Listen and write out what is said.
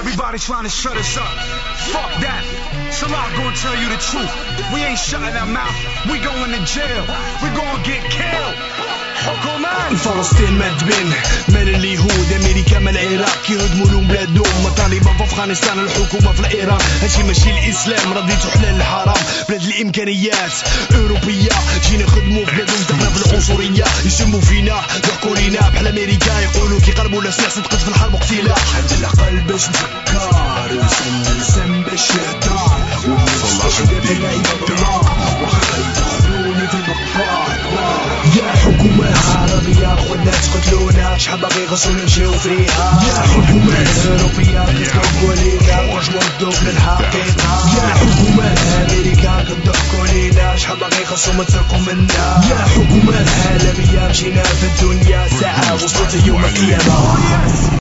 Everybody trying to shut us up. Fuck that. Salah gonna tell you the truth. We ain't shutting our mouth. We going to jail. We gonna get killed. حكومات فلسطين ما تبين من اليهود، امريكا من العراق يهدموا لهم بلادهم، الطالبان في افغانستان، الحكومه في الايران. هادشي ماشي الاسلام، رديتو حلال الحرام. بلاد الامكانيات اوروبيه جينا نخدموا في بلادهم، دخلنا في العنصريه، يسموا فينا يحكوا لينا بحال امريكا، يقولوا كيقربوا لنا سلاح صدقت في الحرب وقتيله. عند العقل باش نفكر ونسم باش يهدر ونوصل لدى عباد الله وخا يدخلوني في البحر. يا حكومات عربية خونا تقتلونا، شحال باغي غسول نمشيو فيها. يا حكومات أوروبية كتضحكوا لينا، واش نردو للحقيقة. يا حكومات أمريكا كتضحكوا لينا، شحال باغي غسول ما تسرقوا منا. يا حكومات عالمية مشينا في الدنيا ساعة وصلت يوم القيامة.